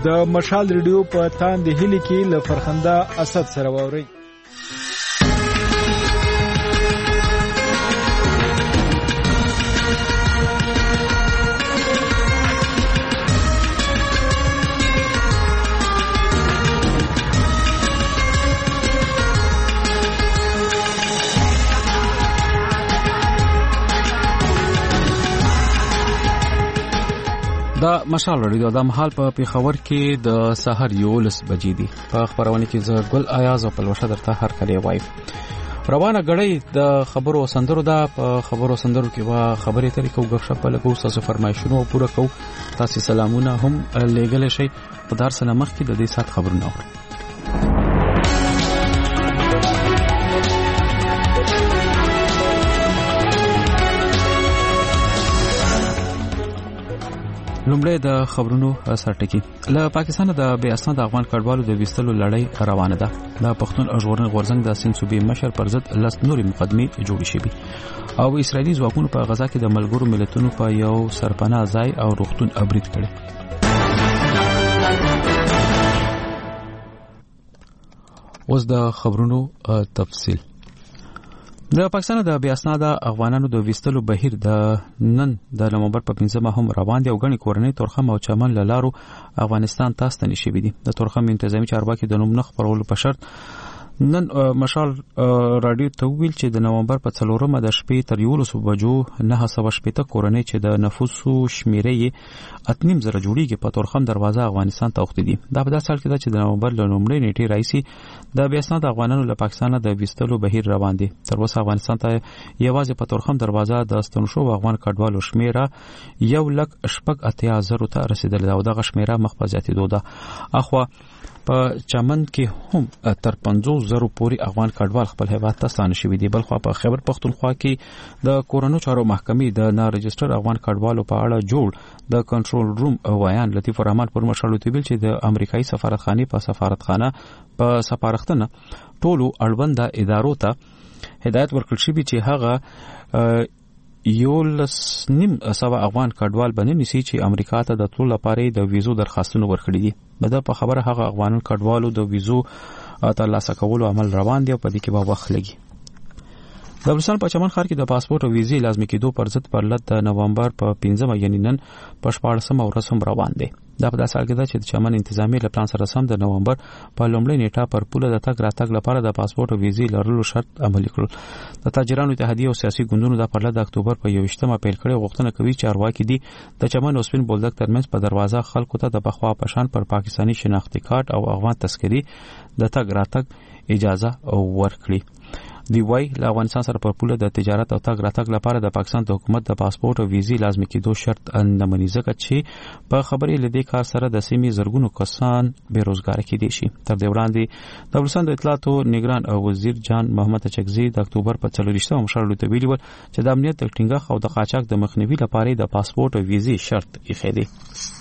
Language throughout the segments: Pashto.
د مشال ریډیو په تاند هلي کې له فرخنده اسد سره واوري. دا مشال ریډیو د مهال په پیښور کې د سحر 11 بجې دي. په خبرونه کې زه ګل ایاز او پلوشه درته هر کله وایم. روانه غړې د خبرو سندرو دا په خبرو سندرو کې وا خبرې طریقو غږ په لګو تاسو فرمایشونه پوره کو. تاسو سلامونه هم لګل شي په دار سره مخ کې د دې سات خبرونه اورئ. لومړی د خبرونو سرټکی. له پاکستان د بې اسناد افغان کډوالو د وستلو لړۍ روانه ده. د پښتون ژغورنې غورځنګ د سند صوبې مشر پر ضد لس نورې مقدمې جوړې شوې او اسرائیلي ځواکونو په غزا کې د ملګرو ملتونو په یو سرپناه ځای او روغتون برید کړی. اوس د خبرونو تفصیل. د پاکستان د بې اسناد افغانانو د وستلو بهیر د نن د نومبر په 15 هم روان دي او غني کورنۍ تورخم او چمن لارو افغانستان ته ستنې شوې دي. د تورخم انتظامی چارواکي د نوم نخ پرولو په شرط نن مشال رادیو ته ویل چې د نومبر په 4مه د شپې تر 11 بجو 980 کورنۍ چې د نفوسو شمیرې 8.5 زره جوړیږي په تورخم دروازه افغانستان ته وختي دي. دا په داسې حال کې ده چې د نومبر له لومړۍ نیټې راځي د بې اسناد افغانانو له پاکستان د وستلو بهیر روان دي. تر اوسه افغانستان ته یوازې په تورخم دروازه د ستون شو افغان کډوالو شمیره 1,80,000 ته رسیدلې ده او دغه شمیره مخ په زیاتېدو ده. اخوا په چمن کې هم تر 50,000 پورې افغان کډوال خپل هیواد ته ستانه شوي دي. بلخو په خیبر پختونخوا کې د کورونو چارو محکمې د نارجستر افغان کډوالو په اړه جوړ د کنټرول روم وایان لطیف الرحمن پر مشالو تبیل چې د امریکایي سفارتخانه په سفارتخانه په سفارښتنه ټولو اړوند ادارو ته هدایت ورکړل شوی چې هغه 1,900 افغان کډوال باندې نسی چې امریکا ته د ټول لپاره د ویزو درخواستونه ورکړي دي. بده په خبره هغه افغان کډوالو د ویزو ترلاسه کولو عمل روان دی او په دې کې به وخت لګي. د بلوچستان په چمن ښار کې د پاسپورت او ویزې لازمي کېدو پر ضد پر لټ د نومبر په 15 یعنی نن په 14مه ورځ هم روان دی. دا په داسې حال کې ده چې د چمن انتظامی له پلان سره سم د نومبر په لومړۍ نیټه پر پوله د تګ راتګ لپاره د پاسپورت او ویزې لرلو شرط عملي کړل. د تاجرانو اتحادیه او سیاسي ګوندونو د پر لټ د اکتوبر په 21مه پیل کړي غوښتنه کوي چې چارواکي دي د چمن او سپین بولدک ترمنځ په دروازه خلکو ته د بخوا پشان پر پاکستانی شناختی کارت او افغان تذکری د تګ راتګ اجازه ورکړي. دی وای له افغانستان سره په پوله د تجارت او تګ راتګ لپاره د پاکستان د حکومت د پاسپورت او ویزې لازمي کېدو شرط نه مني ځکه چې په خبرې لدې کار سره د سیمې زرګونو کسان بیروزګار کېدي شي. تر دې وړاندې د بلوچستان د اطلاعاتو نگران او وزیر جان محمد چکزی د اکتوبر په 24مه مشرلو ته ویلي چې د امنیت د ټینګښت او د قاچاق د مخنیوي لپاره د پاسپورت او ویزې شرط ایښی دی.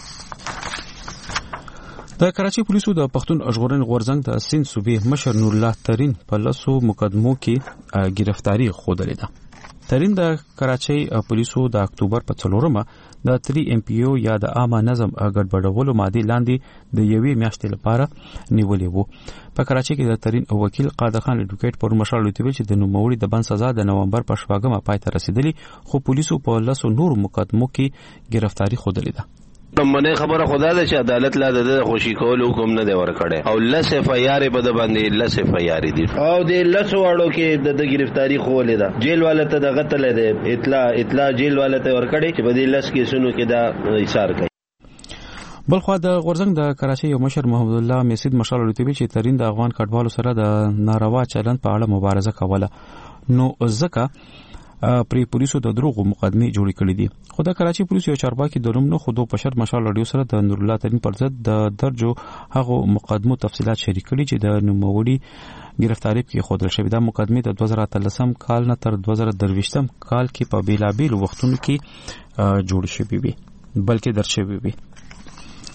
د کراچي پولیسو د پښتون ژغورنې غورځنګ د سند صوبې مشر نور الله ترین په لاسو مقدمو کې گرفتاری خوده لیده. ترین د کراچي پولیسو د اکتوبر په 4مه د 3 MPO یا د عامه نظم ګډوډولو ماده لاندې د یوې میاشتې لپاره نیولې وو. په کراچي کې د ترین وکیل قادر خان اډوکیټ پر مشال لوتوي چې د نوموړي د بند سزا د نومبر په 14مه پای ته رسیدلې خو پولیسو په لاسو نور مقدمو کې گرفتاری خوده لیده. منه خبره خدا ده چې عدالت لا د خوشی کول حکم نه دی ورکړی او لسه فیارې په د باندې لسه فیارې دي او د لسه واړو کې د گرفتاری خولې ده. جیل والا ته د غتل دی اطلاع جیل والا ته ورکړي چې په دې لس کې سونو کې دا ایثار کوي. بلخو د غورځنګ د کراچي یو مشر محمد الله میسید مشال لوتوي چې ترین د افغان کډوالو سره د ناروا چلند په اړه مبارزه کوله نو ځکه پری پولیسو د دروغو مقدمه جوړې کړې دي. خو د کراچي پولیسو یو چارواکي د نوم خودو په شرط مشال رادیو سره د نور الله ترین پر ضد د درجو هغه مقدمو تفصيلات شریک کړي چې د نوموړي گرفتاری کې خودل شوی. دا مقدمه د 2013 کال نه تر 2023 کال کې په بیلابیل وختونو کې جوړ شوی وي بلکې درشوی وي.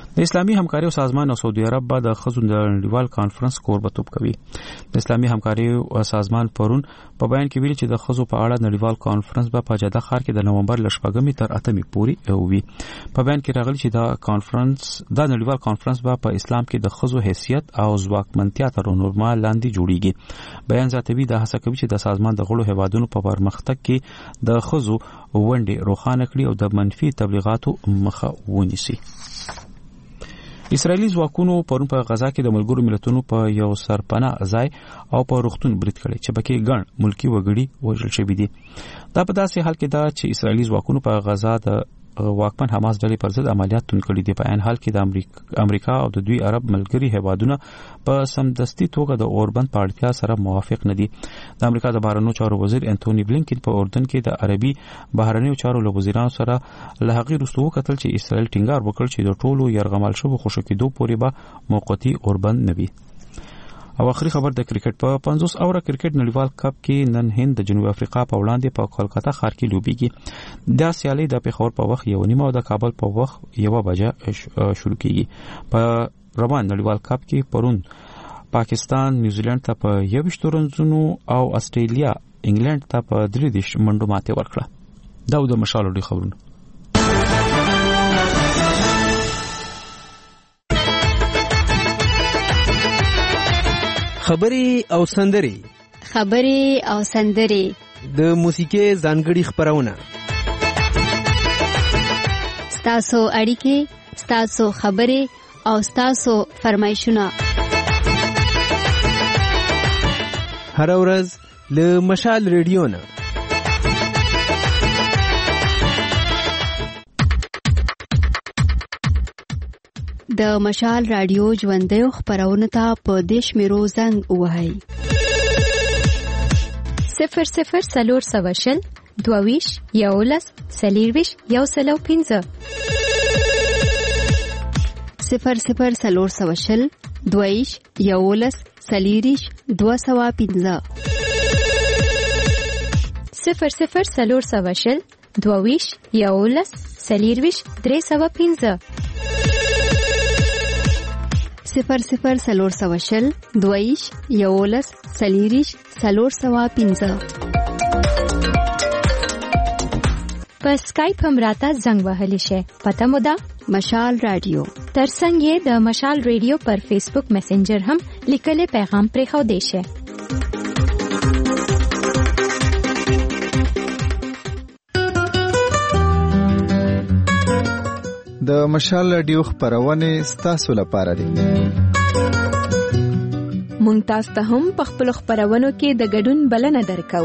د اسلامي همکاري سازمان او سعودي عرب به د خزو د نړیوال کانفرنس کوربتوب کوي. د اسلامي همکاري سازمان پرون په بیان کې ویلي چې د خزو په اړه نړیوال کانفرنس به په جده ښار کې د نومبر ل 8 تر 8 پورې وي. په بیان کې راغلي چې دا نړیوال کانفرنس به په اسلام کې د خزو حیثیت او ځواکمنتیا تر نورما لاندې جوړیږي. بیان ذاتوي د هڅه کوي چې د سازمان د غړو هیوادونو په پرمختګ کې د خزو ونډه روښانه کړي او د منفي تبلیغاتو مخه ونیسي. اسرائیلي ځواکونو پرون په غزا کې د ملګرو ملتونو په یو سرپناه ځای او په روغتون برید کړی چې پکې ګڼ ملکی وګړي وژل شوي دي. دا په داسې حال کې ده چې اسرائیلي ځواکونو په غزا د واکمن حماس ډلې پر ضد عملیات تون کړي دي. په عین حال کې د امریکا او د دوی عرب ملګري هیوادونه په سمدستي توګه د اوربند په اړتیا سره موافق نه دي. د امریکا د بهرنیو چارو وزیر انټونی بلینکن په اردن کې د عربي بهرنیو چارو له وزیرانو سره له هغې وروسته وکتل چې اسرائیل ټینګار وکړ چې د ټولو یرغمل شوو خوشو کېدو پورې به موقتي اوربند نه وي. او اخري خبر د کرکټ په 50 اوره کرکټ نړیوال کپ کې نن هند د جنوب افریقا په وړاندې په کولکتا ښار کې لوبيږي. دا سیالي د پیښور په وخت 1:30 او د کابل په وخت 1 بجه شروع کیږي. په روان نړیوال کپ کې پرون پاکستان نیوزیلند ته په 21 رنزونو او استرالیا انګلند ته په 3 منډو ماته ورکړه. دا د مشالو ډي خبرونه. خبري او سندري د موسیقي ځانګړي خبرونه. ستاسو اړیکې، ستاسو خبري او ستاسو فرمایشونه هر ورځ له مشال ریډیو نه. د مشال رادیو ژوندۍ خبرونه ته په دیش میرو زنګ وهاي 00 سلور سوشل دوویش یولس سلیرویش یو سلو 15 00 سلور سوشل دوویش یولس سلیریش 215 00 سلور سوشل دوویش یولس سلیرویش 315 00 سلور سوشل دویش یولس سلیریش سلور سوا 15 په سکایپ هم راته زنګ وهلی شي. پته مو ده مشال رادیو. ترڅنګ یې د مشال رادیو پر فیسبوک میسنجر هم لیکلي پیغام پرېښو دی شي. د مشال رادیو خبرونه ستاسو لپاره دي. مونږ تاسو ته هم په خپل خبرونو کې د ګډون بلنه درکو.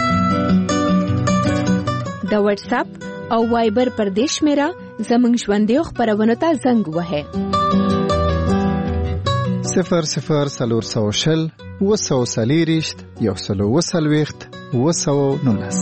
د واتس اپ او وایبر پر دیش میرا زمونږ ژوندۍ خبرونو ته زنګ وهه 00 سلور سوشل وسو سلیریشت یو سلو وسلويخت وسو نونس.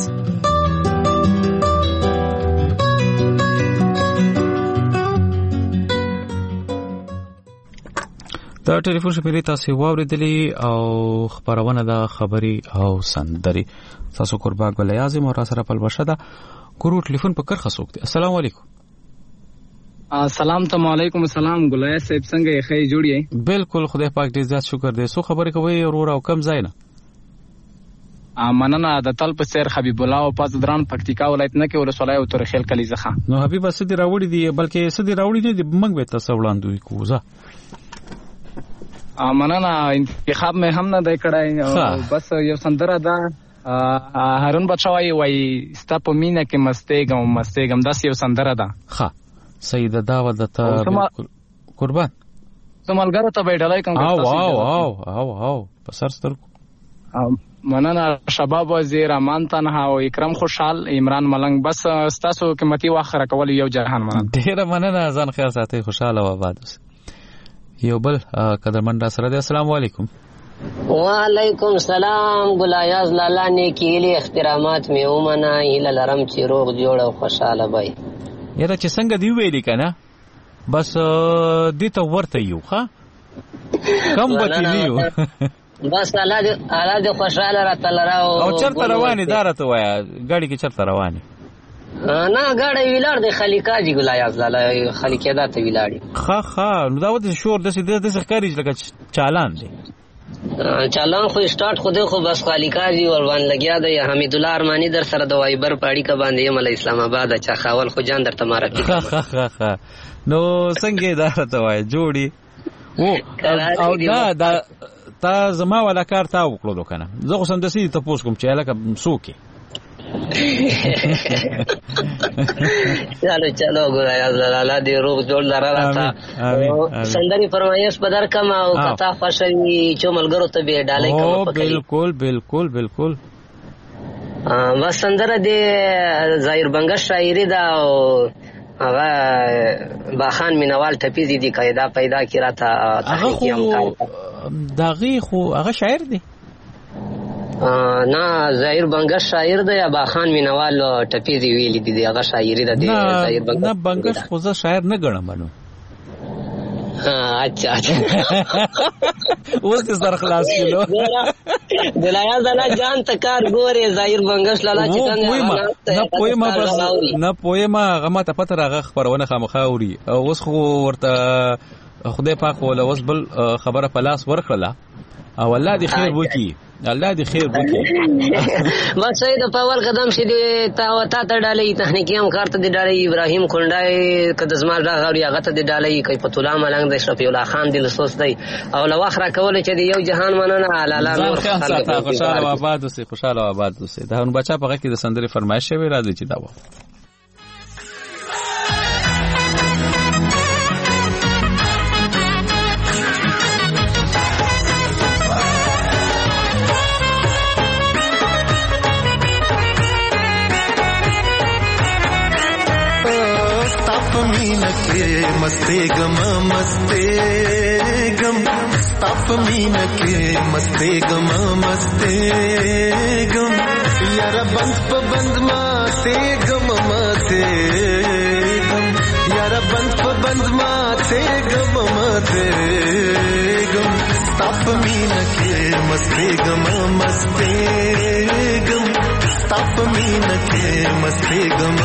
دا ټلیفون شمیرې تاسو واوریدلې او خبرونه د خبري او سندري تاسو قربان ګل اعظم او سره په بشه دا ګورو ټلیفون په کرخه سوکته. السلام علیکم. السلام علیکم. السلام ګلای صاحب څنګه یې؟ خیر جوړ یې؟ بالکل خدای پاک دې زیات شکر دې. سو خبرې کوي ورور او کم ځای نه مننه. د تل په سیر حبیب الله او پازدران پکتیکا ولایت نه کې ولسوالۍ او ترخیل کلی زخه. نو حبیب سدي راوړي دي بلکې سدي راوړي نه دي موږ به تاسو وړاندې کوزه. مننه. انتخاب مې هم نه دی کړی بس یو سندره ده هارون بچوای وای ستا په مینا کې مستېګم داس یو سندره ده. ښه سید دا ودته قربان سمالګرو ته بیډلای کوم او پسر ستر مننه. شباب وزیر امان تنها او اکرم خوشحال عمران ملنګ بس ستاسو قیمتي وخت راکول یو جهان مننه. ډیره مننه. ځان خیر ساتي خوشاله او آباد اوسئ. یو بل قدرمن سره دی. السلام علیکم. وعلیکم السلام. ګلایاز لالا نیکیلی احترامات می ومنه هیله لرم چې روغ جوړ او خوشاله وي. یاره چې څنګه دی ویلې کنه بس دې ته ورته یو ښه کم بتی نیو بس الله دې خوشاله راته لراو. او چرته رواني دارته وایا ګاډي کې چرته رواني؟ نه غاړه ویلار د خلیقاجي ګلایاز لاله خلیقادا ته ویلاړي. ها نو دا وته شور د ښکاری لکه چالان دی. چالان خو سٹارټ خو دی خو بس خلیقاجي ور باندې لګیا دی. حمید الله ارمانی در سره د وایبر پاړی کا باندې مل اسلام آباد چا خاول خو جان درته مارکی. ها نو څنګه دا ته وای جوړي او دا تا زما ولا کار تا وکړو کنه. زه خو سم د سې ته پوس کوم چې الکه سوکي. چلو ګوریا زلاله دی روغ جوړ لراله. سندري فرمایش بدر کما او کتا خوشوي چې ملګرو ته به ډالۍ کوم. بالکل بس سندره دی ظاهر بنگش شاعری دا او هغه باخان مینوال ټپیزي دی قاعده پیدا کړه تا تحقیق هم داغي خو هغه شاعر دی. نه ظاهر بنگش شاعر دی یا باخان مینوال ټپیزي ویلی دی هغه شاعری ده. ظاهر بنگش نه بنگش خو زه شاعر نه ګڼم نو. اچھا اوس دې سره خلاص کړو. دلایاز نه جان تکار ګوره ظاهر بنگش لاله چې نه پویما غما ته پته راغه خبرونه خامخا اوري. اوس خو ورته خدای پاک ولا اوس بل خبره پلاس ورخړه او الله دې خیر وکي. الله دې خیر وکي. ما سید په اول قدم شې تا ته ډالۍ تخنیکی هم کارته دې ډالۍ ابراهیم کونډای کده زما دا غوړي هغه ته دې ډالۍ کوي په تولا ملنګ د اشرف الله خان دې لسوس دی او لو اخره کول چې یو جهان مننه لاله نور خوشاله آباد اوسه. دا نو بچا په کې د سندري فرمایش شوی راځي چې دا و. मस्ते गम ताप मीन के मस्ते गम यार बंद माते गम माते गम यार बंद माते गम माते गम ताप मीन के मस्ते गम ताप मीन के मस्ते गम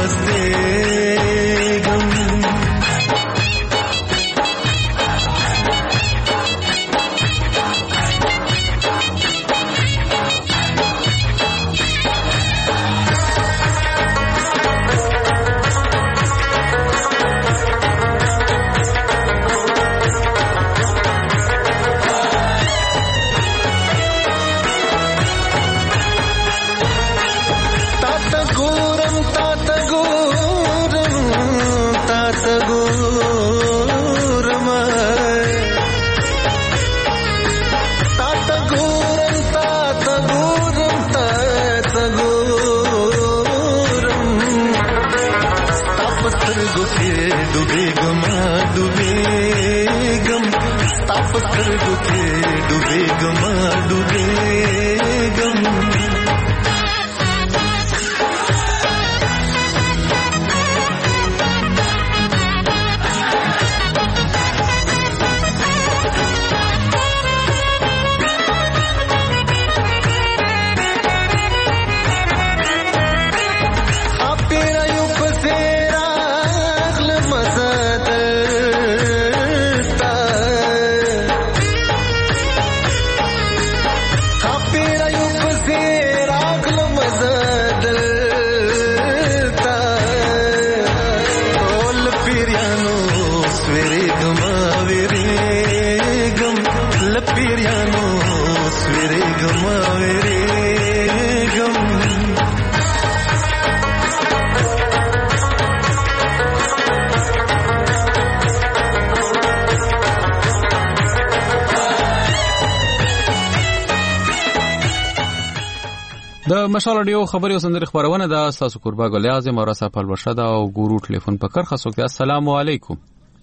د مشال اډیو خبري او سندري خبرونه دا تاسو قربا ګل اعظم اور صاحب الرشاد او ګورو ټلیفون په کرخه سو کې السلام علیکم.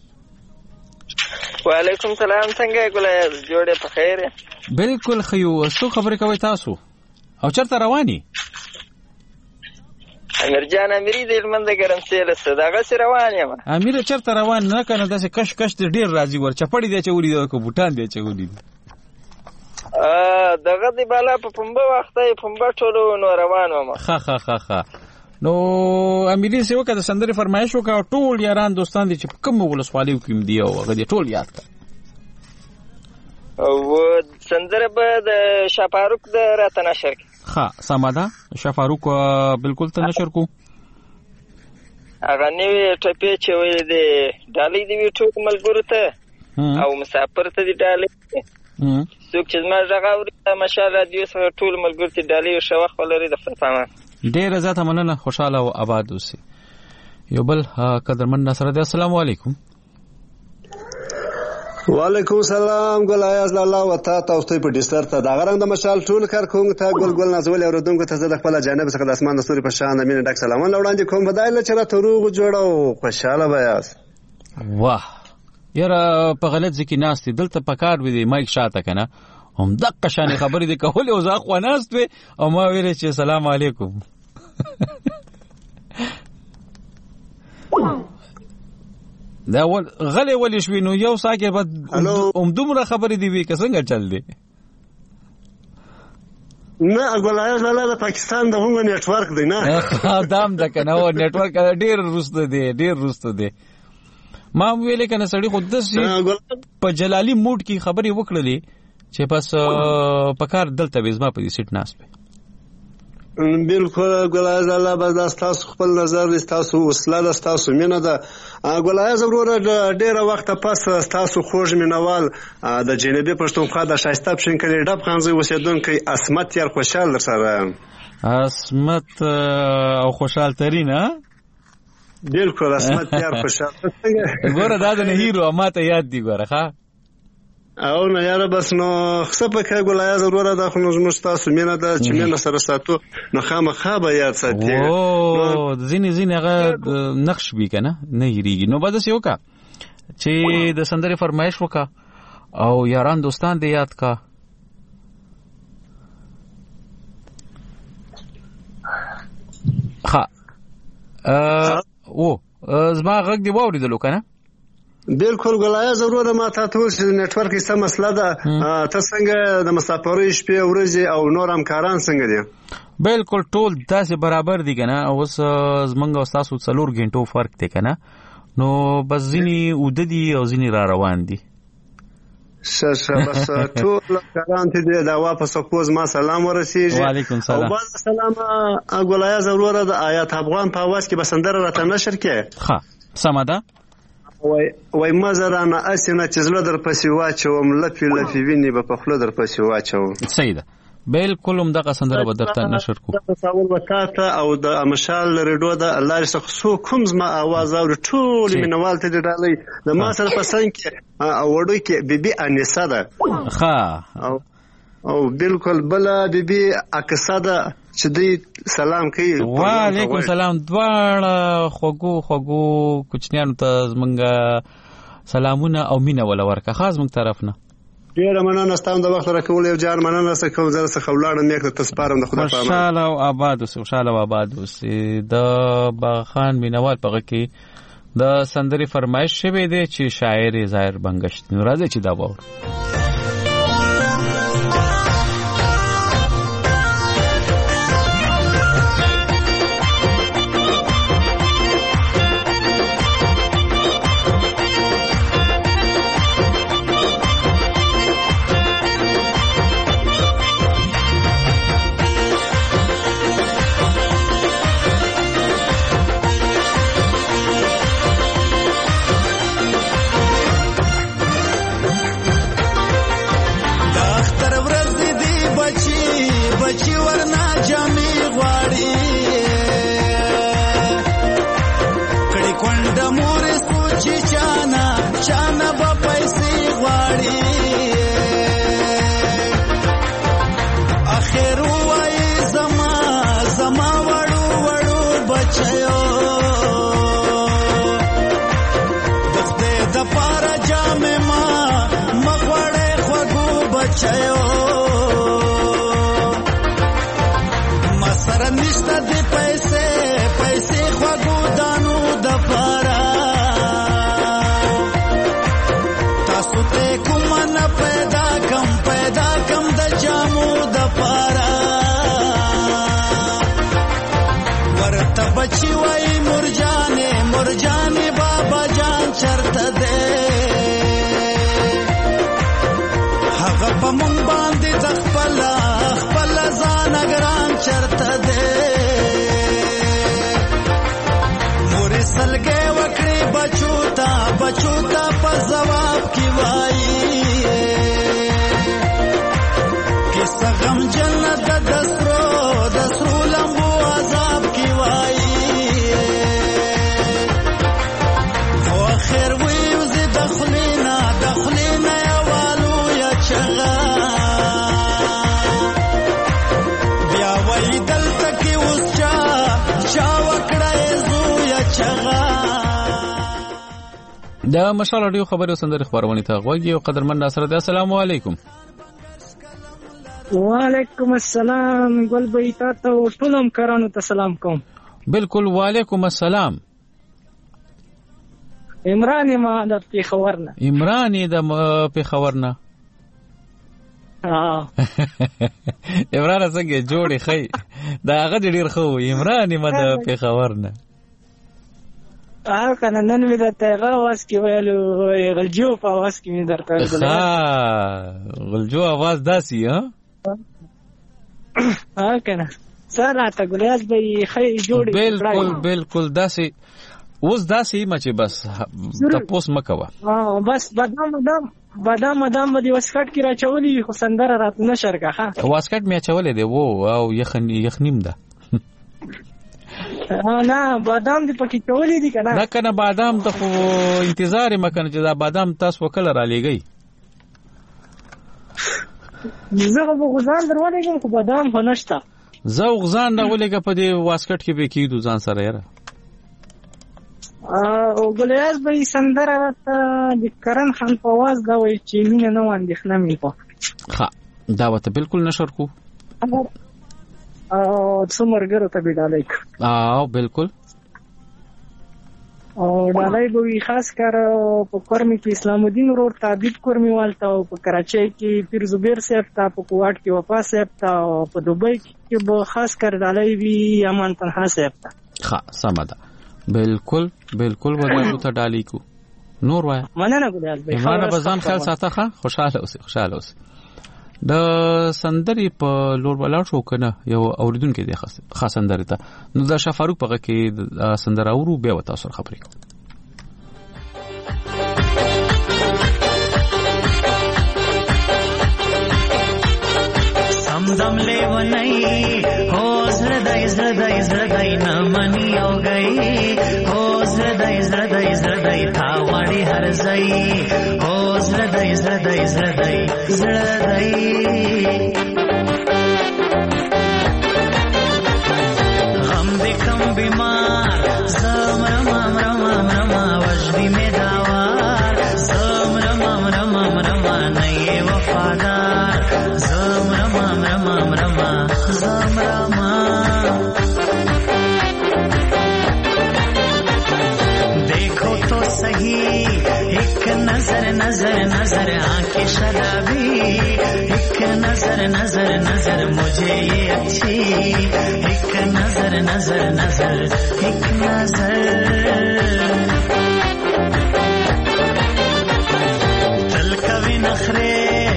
وعلیکم السلام. څنګه ګل جوړه په خیر؟ بالکل خيو. څو خبرې کوي تاسو او چرته رواني؟ امیر جان امیری د لمن د ګرمسیل صداغه سره روان یم. امیر چرته روان نه کنه داسې کش ډیر راځي ور چپړی دی چې ولې کو بوتان دی چې ولې دغه دی بالا په پنبه وخت یې پنبه ټولو نو روان وم. ها نو امیری سیو که د سندرې فرمایش وکړه ټول یاران دوستان دي چې کوم ولسوالیو کې دی او هغه دي ټول یاد کړه او سندره به د شفاروق د راته نشر کې ها سماده شفاروق بالکل ته نشر کو هغه نوې ټپې چې وې د ډالۍ دی ټول ملګرو ته او مسافر ته دی ډالۍ څوک چې ما ژغاوري مشال رادیو سره ټول ملګرو ته ډالۍ او شوخ ولري د فتامه ډېر زیاته مننه خوشاله او آباد اوسئ یو بل قدرمن نصر دی السلام علیکم وعلیکم السلام ګل ایاز الله وتا تاسو په ډیسټر ته دا غرنګ د مشال ټول کار کوم ته ګل نازول اوردونکو ته د خپل جانب څخه د اسمان د ستوري په شان امین ډک سلامونه وړاندې کوم بدایله چې را تروغ جوړو خوشاله بیاس واه یاره په غلط ځکه ناست دلته پکار وي دی مایک شاته کنه هم دغه شان خبرې دی کول او زه خو ناست وي او ما ویل چې سلام علیکم دا غلې ولې شوي نو یو ساکه بعد دومره خبرې دی وی که څنګه چل دی نه ګولایز لاله د پاکستان د هغه نېټ ورک دی نه دام د کنه او نېټ ورک ډیر روسته دی ما ویلې کنه سړی خود د په جلالی موډ کې خبرې وکړلې چې پس پکار دلته وزما په دې سیټ ناس په بالکل ګولایز الله بس تاسو خپل نظر تاسو وسله تاسو مینه ده ګولایز وروره ډیره وخت پس تاسو خوږ مینوال د جنوبي پښتونخوا د شایسته پښین کړي ډب خانزي وسیدونکو اسمت یار خوشحال سره اسمت او خوشحال ترين ها بالکل اسمت یار خوشحال ګوره دا د هیرو ماته یاد دی ګوره ها او نه یاره بس نو خصه پکې ګولایز وروره د خو نو تاسو مینه ده چې مینه سره ساتو نو خامخا به یاد ساتي او زینې هغه نقش بي کنه نه یریږي نو بده سیو کا چې د سندرې فرمایش وکا او یاران دوستان دې یاد کا ها او زما غږ دی واوریدلو کنه بالکل ګولایز وروره ما ته ټول نېټ ورک یې مسله ده ته څنګه د مسافرۍ شپې ورځې او نور همکاران څنګه دي بالکل ټول داسې برابر دي کنه اوس زمونږ او تاسو 4 غنټو فرق دی کنه نو بس ځینی وددي او ځینی را روان دي شه بس ټول کاران ته دا واپس کوز ما سلام ورسیږي وعلیکم السلام او باز سلام ګولایز وروره د آیات افغان په आवाज کې بسندره راته نشر کې ها سماده وای مزرانه اسنه چې زله در پسې واچوم لپی ویني به په خله در پسې واچوم صحیح ده بالکل هم دغه سندره به درته نشر کو تصور وکاته او د مشال ریډو د الله رسخ سو کوم زما आवाज او ټول مینوال ته ډالۍ د ما سره پسند کې وړو کې بیبي انیسه ده ها او بالکل بلا بیبي اکساده چې دی سلام کوي وعلیکم السلام دواړه خوګو کوچنیانو ته زمونږه سلامونه او مینه ولا ورکه خاص مونږ طرف نه ډیره مننه ستاسو د وخت راکول یو جار مننه څه کوم زره څه ولاړم یک ته سپارم د خدای په امان خوشاله او آباد اوسئ د باغخان مینوال پغه کې د سندري فرمایش شوی دی چې شاعر ظاهر بنگشت راځي چې دا وور دا مشال رادیو خبرو سندره خبرونه ته غوږی او قدرمن ناصر ده. السلام علیکم. وعلیکم السلام. ګل بیتا ته ټولم کرانو ته سلام کوم. بالکل وعلیکم السلام. عمران ما د پیښورنه. عمران د پیښورنه. عمران څنګه جوړی خی دا هغه ډیر خو عمران ما د پیښورنه. کنه نن مې درته غواس کې ویلو غلجو په आवाज کې مې درته ویل. غلجو आवाज داسي کنه سره تا ګلیاس به خی جوړی. بالکل داسي اوس داسي ما چې بس تاسو مکوا. بس بادام باندې واسکټ کې راچولې خو سندره رات نشر کا. واسکټ مې چولې دی وو او یخنیم ده. نه بادام دې پکې چولې دي کنه. دا کنه بادام ته خو انتظار مکنه چې دا بادام تاسو وکړه را لېږي. زه به غزان درولېږم خو بادام خو نشته. زه غزان نه ولېږه په دې واسکټ کې به کېدو ځان سره یاره. او ګلیاس به سندره د کرن خان په आवाज دا وایي چې مینه نه واندېښنه مې په. ښه دا وته بالکل نشر کو. او څومره ته به ډالای. بالکل. او ډالای به خاص کر په کورمي کې اسلام الدین ورور تعبید کورمي والته او په کراچۍ کې پیر زبیر صاحب ته په کوټ کې وفا صاحب ته او په دوبۍ کې به خاص کر ډالای وی امان تنها صاحب ته. ښه سم ده. بالکل ودانو ته ډالې کو. نور وای مننه ګلیاس بھائی. ایمانه بزان خیال ساته. ښه خوشاله اوسې. د سندري په لور ولاړ شو کنه یو اوریدونکو دی خاص سندري ته نو دا شفاروق په کې د سندره اورو بیا وتا سره خبرې کوم. समदम ले वनई हो हृदय न मनी हो गई हो हृदय था वाड़ी हर जई हो हृदय हम बिकम बीमार जम रमा वजदी में दावार जम रमा नहीं वफादार जम रमा देखो तो सही एक नजर आंखें शराबी एक नजर मुझे ये अच्छी एक नजर एक नजर तल कवि नखरे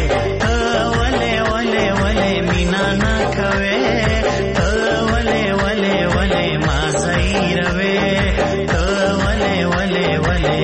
वले मीना ना कवे वले माज़ई रवे वले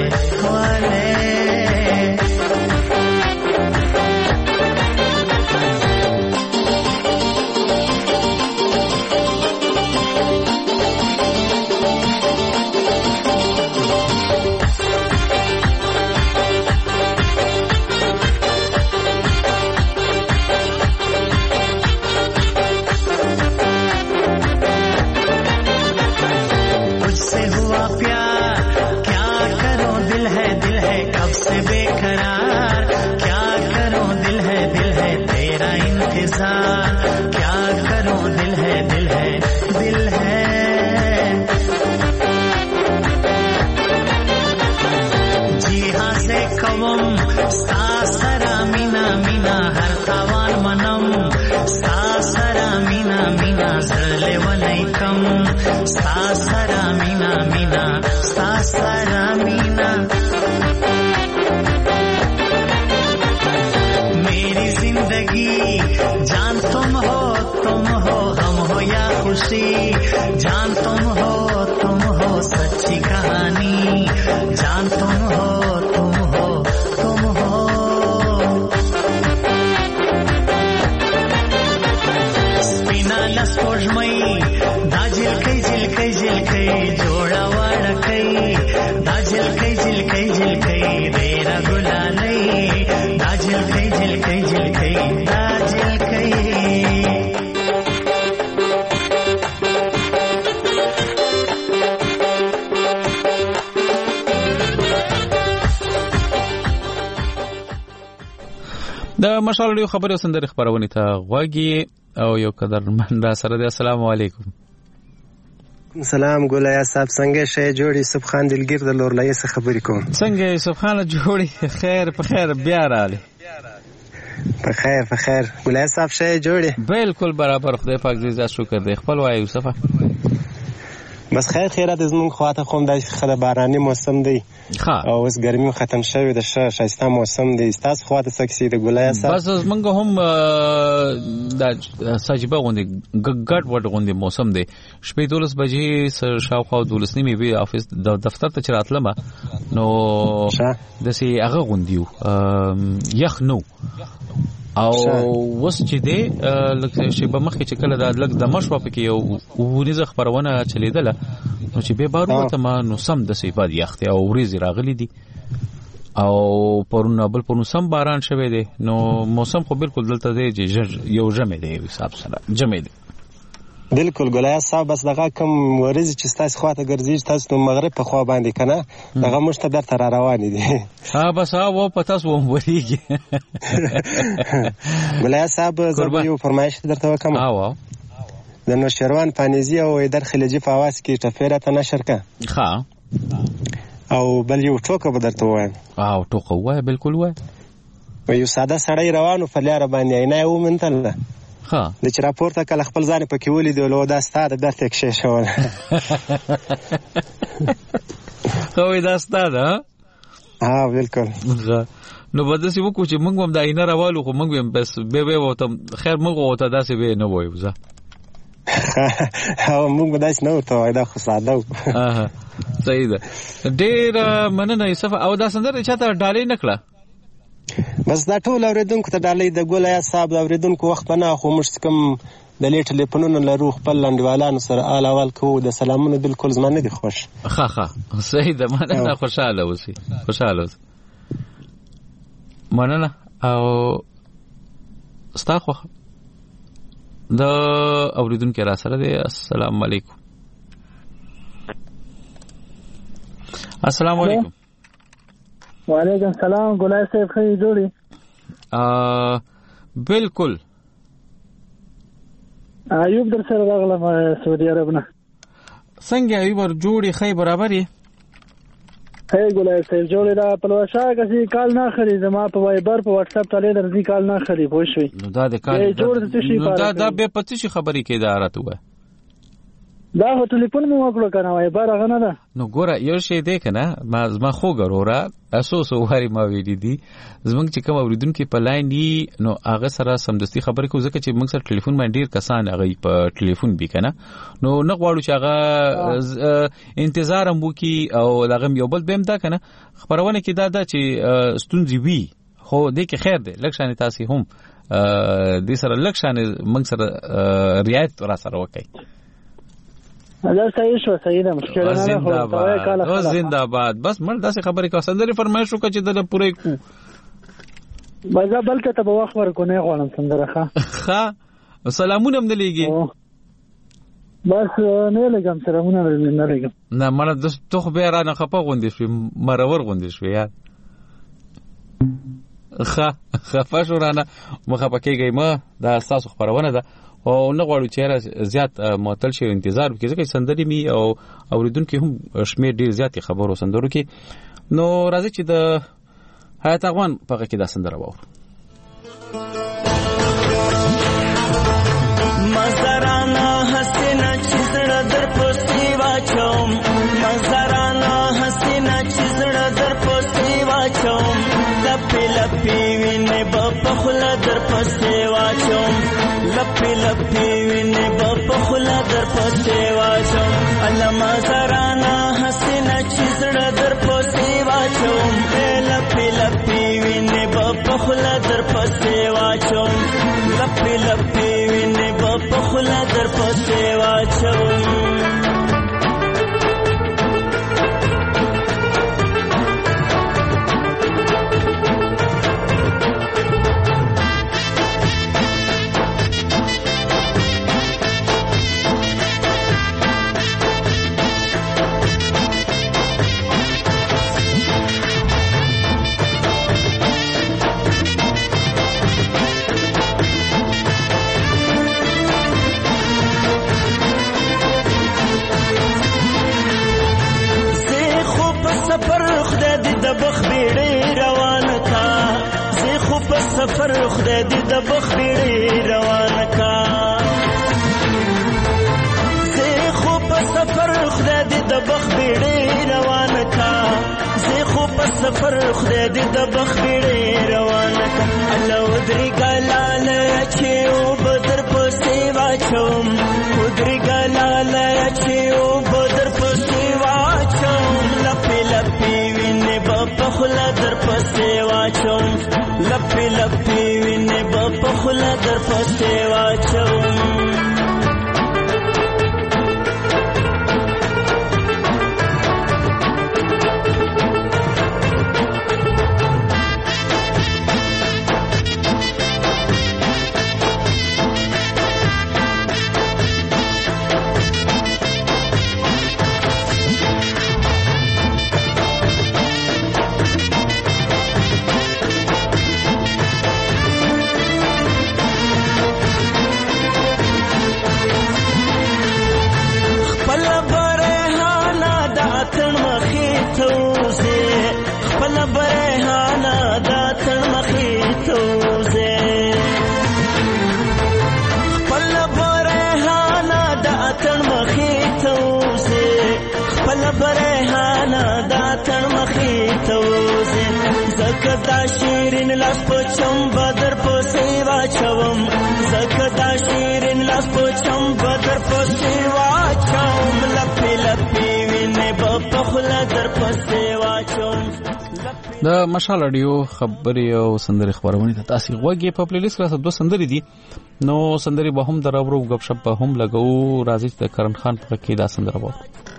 मेरी जिंदगी जान तुम हो हम हो या खुशी जान तुम हो सच्ची कहानी जान तुम हो स्पिना लस्पोजमई दा जिल कई د مشال رادیو خبري سندري خبرونه ته غوږی او یو قدرمن را سره دی. السلام علیکم. سلام ګولیا صاحب، څنګه شې جوړ یوسف خان دلګیر د لورلای څخه خبرې کوم. څنګه یوسف خان جوړی؟ خیر په خیر بیا رااله. په خیر ګولیا صاحب شې جوړی؟ بالکل برابر، خدای پاک دې زړه شکر دې. خپل وای یوسفه. بس خیرات زمونږ خواته خوم د خله باراني موسم دی او اوس ګرمي ختم شوی د شایسته موسم دی. تاسو خواته سکسي د ګولیا صاحب؟ بس زمونږ هم د سجبه غوندي ګډ وډ غوندي موسم دی. شپې 12 بجې شاوخوا 12 نیمه به افیس د دفتر ته چراتلم نو د سي هغه غوندیو یخ نو او وس چې دی لکه شی به مخکې چې کله د لګ د مشوا پکې یو ونیزه خبرونه چلیدله نو چې به بارو ته ما نو سم د سی باد یخته او وريزي راغلي دي او پرونه بل پرونه سم باران شوه دی نو موسم خو بالکل دلته دی چې یو جمع دی حساب سره جمع دی. بالکل ګولیا صاحب، بس دغه کوم ورځ چې تاسو خواته ګرځي تاسو نو مغرب په خوا باندې کنه دغه مشته درته را روان دي. ها بس و پتا سو وریږي. ګولیا صاحب زه یو فرمایش درته وکم. د نوشروان پانیزی او ایدر خلیجی په आवाज کې ټفیره ته نشر کا. ها او بل یو ټوکه به درته وایم. او ټوکه وای بالکل وای. یو ساده سړی روانو په لار باندې نه و منتل. ها د چر راپورته کله خپل ځان پکې ولید او دا ستاره درته کې شول. خو دا ستاره ها بالکل. نو بده سی وکړو چې موږ هم د عینه راوالو خو موږ هم بس به وته خیر موږ وته داسې به نه وایو ځه. او موږ داس نه ورته دا خو ساده. صحیح ده. ډېر مننه یوسف. او دا سندره چاته ډالۍ نکړه؟ بس دا ټول اوریدونکو ته ډالۍ د ګولیا صاحب اوریدونکو وخت نه خو مشت کوم د لیټ ټلیفونونو لرو خپل لنډوالانو سره آل اول کو د سلامونو بالکل زما نه دي خوش. ها صحیح ده. مننه. خوشاله اوسئ. خوشاله اوسئ. مننه. او استاخو د اوریدونکو را سره دی. السلام علیکم. السلام علیکم. وعلیکم السلام. ګولای صاحب خیر جوړی؟ بالکل. ایوب در سره راغلم سعودي عرب نه. څنګه ایوب جوړی؟ خیر برابرې؟ خیر ګولای صاحب جوړی دا پلوشا کسي کال نه خري زما په وایبر په واتس اپ تلې درځي کال نه خري پوه شوي. نو دا د کال دا به پتی شي خبرې کې دا راته وای. دا هو ټلیفون مو وکړو کنه وایبر هغه نه ده. نو ګوره یو شی دی کنه ما خو ګورورا اساس واري ما ویلې دي زمونږ چې کوم اوریدونکو په لاین دي نو هغه سره سمدستي خبرې کوو ځکه چې موږ سره ټلیفون باندې ډیر کسان هغه په ټلیفون بي کنه نو نه غواړو چې هغه انتظار هم وکي او هغه یو بل بهم دا کنه خبرونه کې دا چې ستونزې وي خو دې کې خیر دی لکشان تاسو هم دې سره لکشان موږ سره رعایت را سره وکي. دا صحیح شو. صحیح ده. مشکل نه هو. زنده‌باد. بس مړ داسې خبرې کا سندري فرمایش وکړه چې د پوره کو بازا بلکې ته به وخت ورکو نه غواړم سندره ښه سلامونه هم لګي. بس نه لګم سلامونه نه لګم. نه مړ د تو به را نه خپه غوندې شو مرور غوندې شو یار. خفه شو رانه مخه پکېږي ما دا تاسو خبرونه ده او نه غواړو چې زیات معطل شي انتظار وکړي ځکه سندري می او اوریدونکو هم شمیر ډیر زیات خبرو سندرو کې نو راځي چې د حیات افغان په کې دا سندره وو. مزرانا حسینا چزړه در پوسټي واچوم مزرانا حسینا چزړه در پوسټي واچوم لپی لپی وینه په خلا در پوسټي واچوم لپی لپی وینه په خلا در پوسټي واچوم الله مزرانا حسینا چزړه در پوسټي واچوم لپی لپی وینه په خلا در پوسټي واچوم لپی لپی وینه په خلا در پوسټي واچوم. سفر خدای دې د بخبیړې روان کا زه خو په سفر خدای دې د بخبیړې روان کا زه خو په سفر خدای دې د بخبیړې روان کا الله ودري ګلاله چې او بدر پسې واچوم ودري ګلاله چې او بدر پسې واچوم لپې لپې وینې په خلا در پسې واچوم لپې لپې وینې په خلا در پسې واچوم زکدا شیرین لاس پچم بدر پسې واچوم زکدا شیرین لاس پچم بدر پسې واچوم لپې لپې وینې په خلا در پسې واچوم د مشال رادیو خبري او سندري خبرونه ته تاسو غوږی په پلی لیست کې دوه سندري دي نو سندري به هم دراورو غب شپ به هم لګو راځي د کرن خان په کې دا سندره وو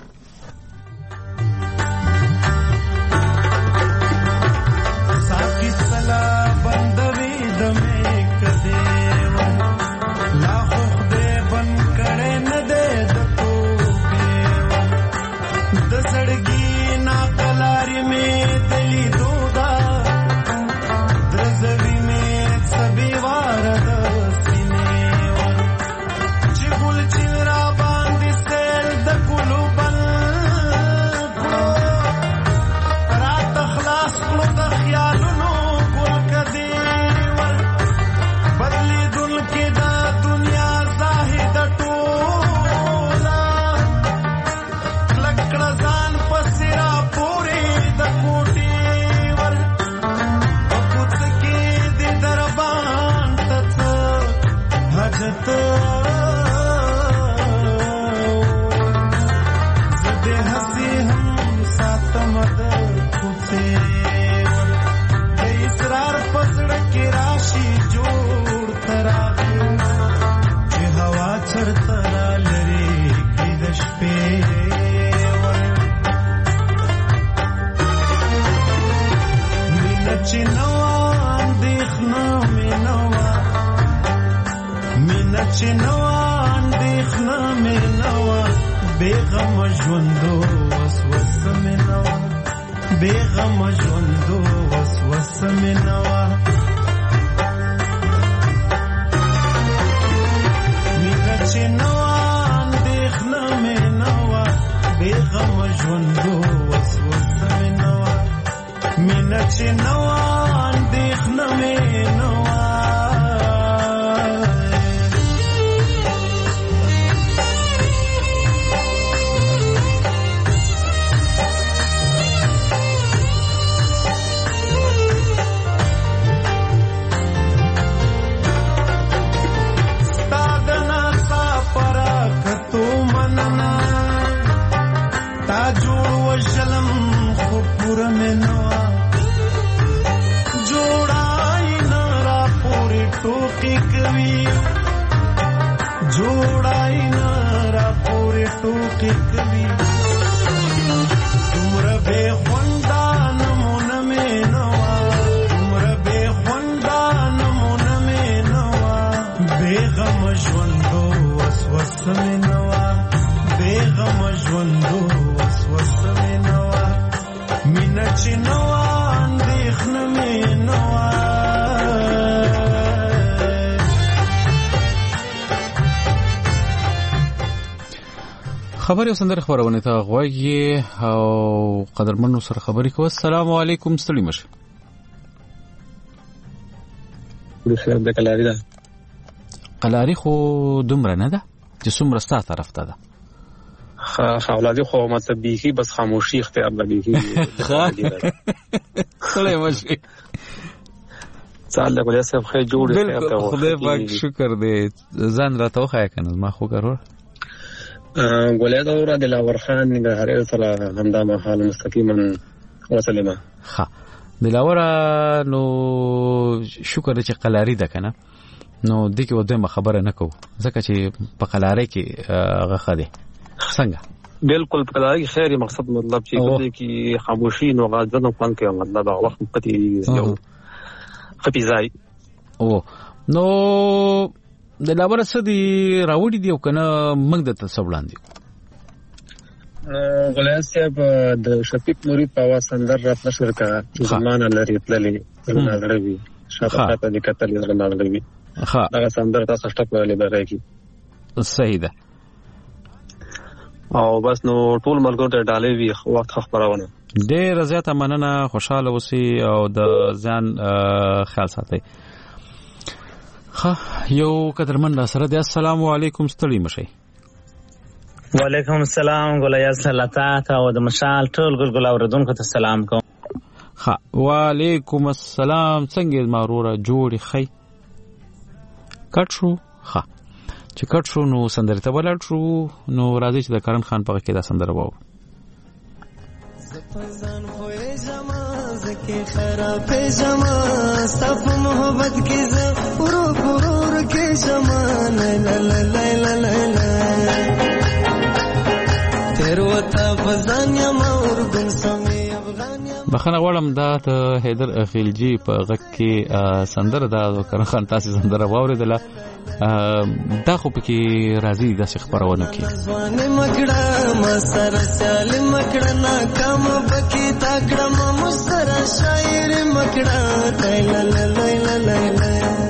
خبري او سندره خبرونه ته غوږی او قدرمنو سره خبرې کوو. السلام علیکم ستړي مشه. د خیر د کلاری ده. قلاری خو دومره نه ده چې څومره ستا طرف ته ده. اولادي خو مطلب بیخي بس خاموشي اختیار ده بیخي. سړی مشي سال له ولې سب خیر جوړ خیر ته. خدای پاک شکر دې ځان راته وخای کنه ما خو ګرور ګولې دا ور د لاور خان د هرې سره همدا مهال مستقیما وسلمه. ها دلاور نو شکر چې قلاری ده کنه نو دې کې ودمه خبره نکو ځکه چې په قلاری کې غخه ده څنګه بالکل په قلاری خیر مقصد مطلب چې دې کې خاموشي نو غاځنه پن کې مطلب وخت پتی یو خپیزای او نو دلاور سدي راوړي دی کنه موږ د تصوړان دي غلیاس صاحب د شفیق نوري په واسندر رات نشر کا زمانه لري تللی نظروي شفقت د کتل نظروي ها دا سندر تاسو شټ په لري راکی صحیح ده او بس نو ټول ملګرو ته ډالې وی وخت خبرونه ډېر زیاته مننه خوشاله اوسئ او د ځان خیال ساتئ. یو قدرمن سره د السلام علیکم ستړي مشي. وعلیکم السلام ګلایاس لتا ته او د مشال ټول ګل اوردونکو ته سلام کوم. وعلیکم السلام څنګه ماروره جوړی خی کټ شو. چې کټ شو نو سندره ته ولاړ شو نو راځي چې د کرن خان په کې دا سندره وو. زپزان خوې جما زکه خراب جما ستف محبت کې ز پرور کې جما لا لا لا لا لا تیر وتا فزان یم اور ګن سمي افغان بخنه غواړم دا ته حیدر خلیلجی په غک کې سندره دا کرن خان تاسو سندره واوریدله دا خو پکې راځي د خبرونه کې ځوان مکړه ما سره سالم مکړه ناکام بکی تاکړه ما مستر شاعر مکړه لا لا لا لا لا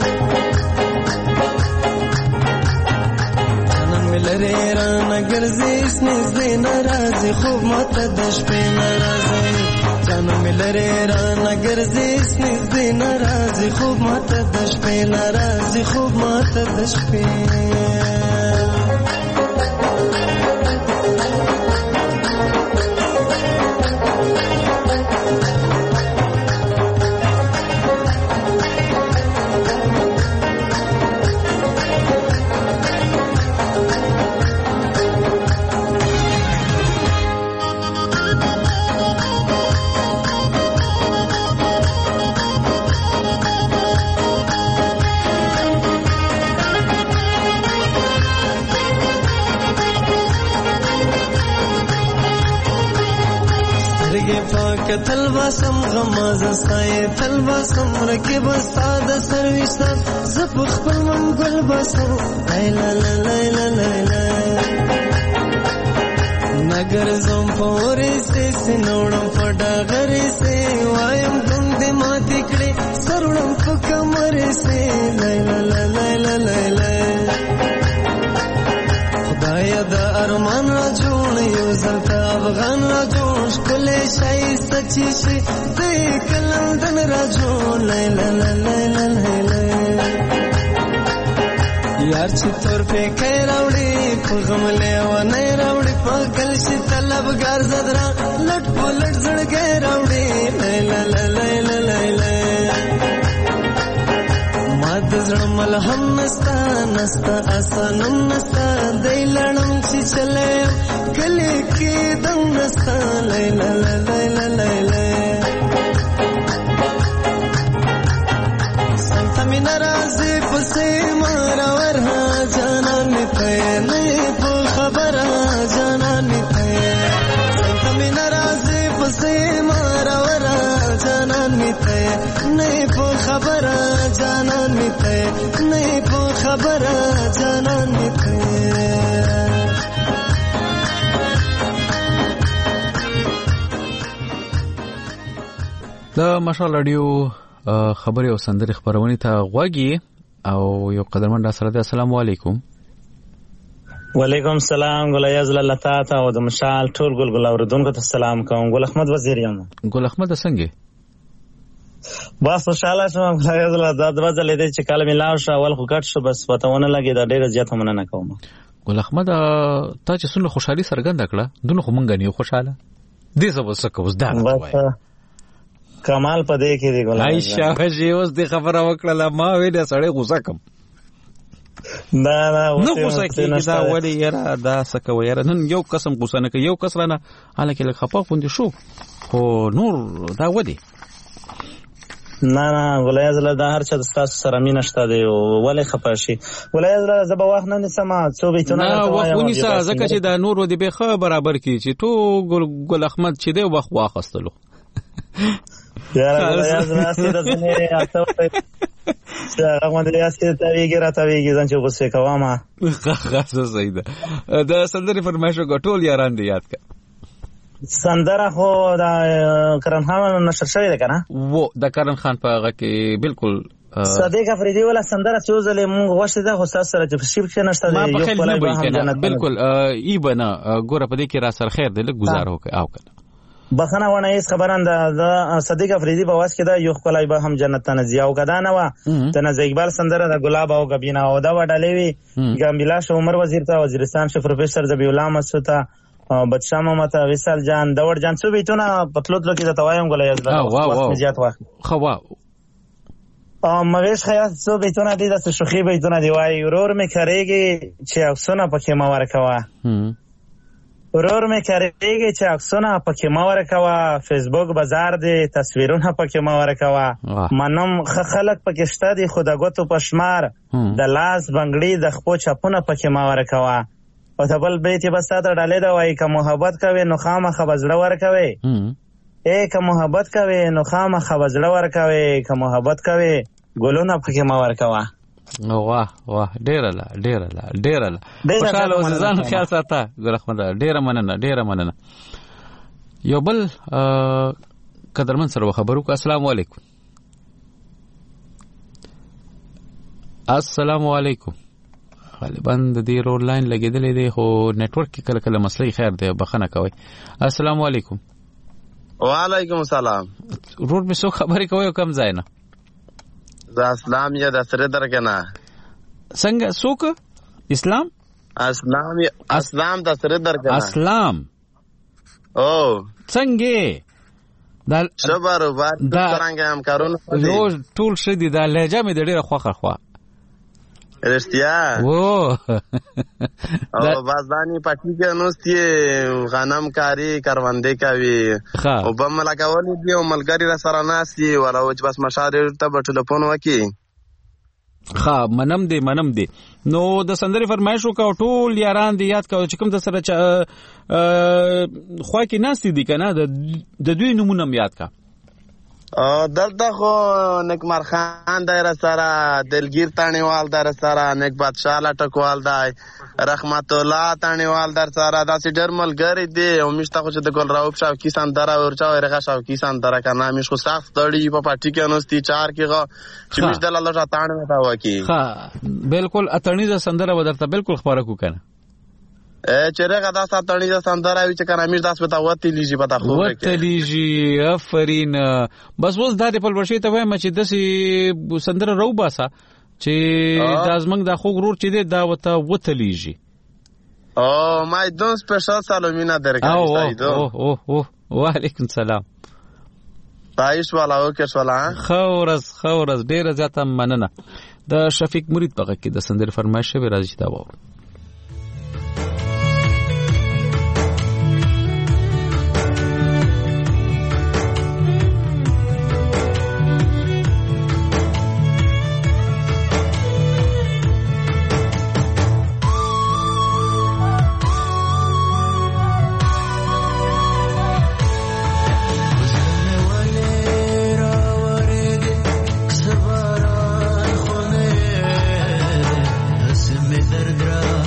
نن ملره را نګر زیس نږدې ناراضي خوب ماته د شپې ناراضي جانم ملره را نګر زیس نږدې ناراضي خوب ماته د شپې ناراضي خوب ماته د شپې تلواسم غماز سای تلواسم رکب استاد سرویس زپ خپل منګل باسم لا لا لا لا لا نګر زم پورې سې نوړم پډا غري سې وایم دم دې مات کړې سرړم په کمر سې لا لا لا لا لا خدای دا ارمان را جوړ یو زلتا افغان را جوړ کله شای سچي شي دې کلم دن را جوړ لا لا لا لا لا یار چې تور په کې راوړي په غم له و نه راوړي په گل شي طلبګار زدرا لټ پلټ زړګې راوړي لا لا لا لا لا ماد زړمل هم نستا نستا اسانم نستا دې لړم چې چلے کله کې دم نستا لا لا لا لا لا سنت می ناراضي پسې مارا ورها جانا می ته نه په خبره جانا می ته سنت می ناراضي پسې مارا ورها جانا می ته نه په خبره جانا می ته نه په خبره جانا می ته د مشال رادیو خبري او سندري خبرونه ته غوږی او یو قدرمن را سره السلام علیکم. وعلیکم السلام ګلایاز لتا ته او د مشال ټول ګل اوردونکو ته سلام کوم. ګل احمد وزیر یم. ګل احمد څنګه بس خوشاله شوم دا دوه ځلې دی چې کله مې لاړ شو اول خو کټ شو بس پته ونه لګېده ډېره زیاته مننه کوم. ګل احمد تا چې څومره خوشحالي څرګنده کړه دونه خو مونږ نه یو خوشاله دې څه وسه کوس دا کمال پدې کې دی ګل عائشہ چې اوس دې خبره وکړه ما وې سړی غوسه کم نه غوسه کې دا وړي یاره دا سکه ویره نن یو قسم غوسه نه کوي یو کس رانه الکه لک خپه پوند شو خو نور دا ودی نه ولایز له دا هر چا د تاسو سره مینه شته دی ولې خپه شي ولایز له زب وخت نه سما څو بیتونه نه وښونی سره ځکه چې دا نور ودی به خبر برابر کی چې تو ګل احمد چې دی وخت واخستلو یاره ولایز راسته د نه اته څنګه باندې یاسته تاویږي راتاویږي ځان چې غوسه کوما خاصه صحیح ده د سندري فرمایشو غټول یاران دی یاد کا سندره خو دا کرن خان نشر شوی ده کنه و د کرن خان په هغه کې بالکل صدیق افریدی ولا سندره چوزلې مونږ غوښته ده خو تاسو سره چې شیب کې نشته دی یو خلای به کنه بالکل ای بنا ګوره په دې کې را سر خیر دی له گزار هوکه او کنه بخنه ونه هیڅ خبران ده صدیق افریدی په واس کې ده یو خلای به هم جنت ته نزیا او کدا نه و تنه اقبال سندره د ګلاب او غبینا او دا وډلې وی ګامبلاش عمر وزیر ته وزیرستان شه پروفیسور ذبیح الله مسعود بچا محمد وصال جان دور جان څو بیتونه پتلوتلو کې د توایم غولې از زیات واخ خوا مغیش خیاط څو بیتونه دي د شوخي بیتونه دی وای ورور می کړيږي چې افسونه پکې ما ورکوا ورور می کړيږي چې افسونه پکې ما ورکوا فیسبوک بازار دی تصویرونه پکې ما ورکوا منم خلک پکې شته دي خدا ګوتو پشمار د لاس بنگړي د خپو چپونه پکې ما ورکوا او تبل بیت بس تا ډالې دا وای که محبت کوي نو خامخه بزړه ور کوي که محبت کوي نو خامخه بزړه ور کوي که محبت کوي ګلونه پکې ما ور کوا واه واه ډیره خوشاله اوسه ځان خیال ساته ګل احمد ډیره مننه یو بل قدرمن سره خبرو کو السلام علیکم السلام علیکم غالبا د دې رول لاین لګیدلې دی خو نتورک کې کله کله مسلې خیر دی بخنه کوي السلام علیکم وعلیکم السلام رور به سو خبرې کوي کم ځای نه د اسلام یا د سره درکنه څنګه سوک اسلام د سره درکنه اسلام او څنګه دا شبارو بعد څنګه هم کارون روز ټول شدي دا لهجه مې ډېره خوخه رشتیا او بازدانی پټی کې نوستي غنم کاری کاروندې کوي او په ملګاولې دی او ملګری را سره ناسي ولا چې بس مشارې ته په ټلیفون وکي منم دی نو د سندري فرمایشو کا ټول یاران دی یاد کا چې کوم د سره خو کې ناسي دي کنه د دوی نمونه یاد کا دلته خو نکمر خان دایره سره دلگیر تانیوال در سره نیک بادشاہ لټکوال دای رحمت الله تانیوال در سره داسې ډېر ملګری دی او مشته خو چې د ګل راوب شاو کیسان درا ورچا ورغه شاو کیسان درا کنه مش خو سخت تړي په پټی کې نوستي چار کې چې مش د الله تعالی نه تا وکی بالکل اتنی ز سندره ودرته بالکل خبره کو کنه چرګه دا ساتنی ځ سندره وی چې کنه امیر داس پتا وته لیږي پتا خو وته لیږي افرین بس وز د په ورشي ته وایم چې دسي سندره رو باسا چې دازمنګ د خو غرور چې دا وته لیږي او مای دون سپیشل سالومینا درګه سایدو او وعلیکم السلام تایش والا او کې سوالا خورز ډیره زیاته مننه د شفیق مرید په کې د سندره فرمایش به راځي تا وو دردرا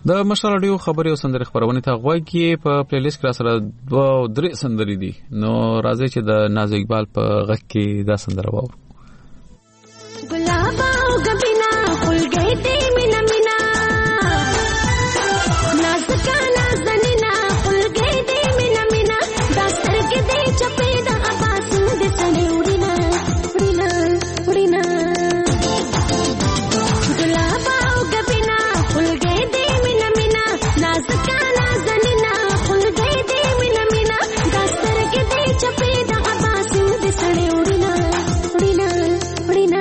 د مشال رادیو خبري او سندري خبرونه ته غوږی په پلی لیست کې سره 2-3 سندري دي نو راځي چې د ناز اقبال په غږ کې دا سندره واورو. गुलाबा गबिना फुल गई थी मीना मीना नाज का नाजनीना फुल गई थी मीना मीना दास्तर के दे चपेदा आबासू दे सने उड़ीना उड़ीना उड़ीना गुलाबा गबिना फुल गई थी मीना मीना नाज का नाजनीना फुल गई थी मीना मीना दास्तर के दे चपेदा आबासू दे सने उड़ीना उड़ीना उड़ीना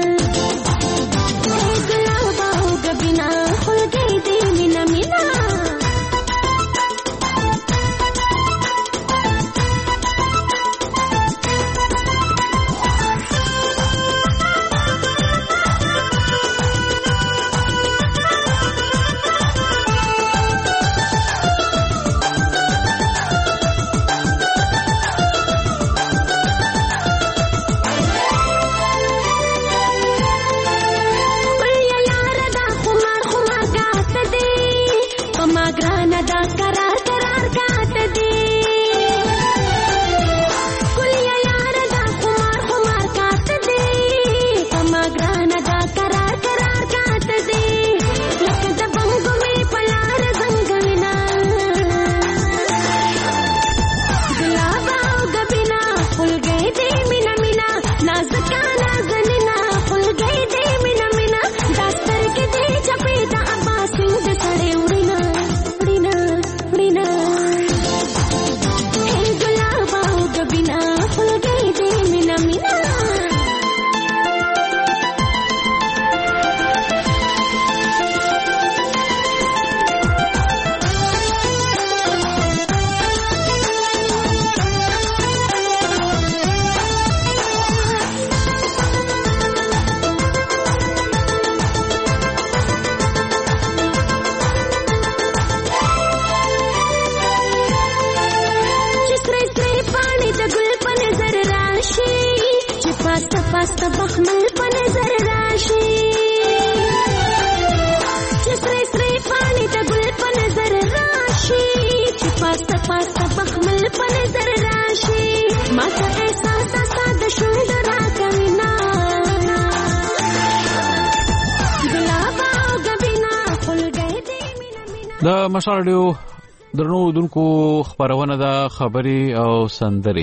د مشال رادیو درنو دونکو خبرونه د خبري او سندري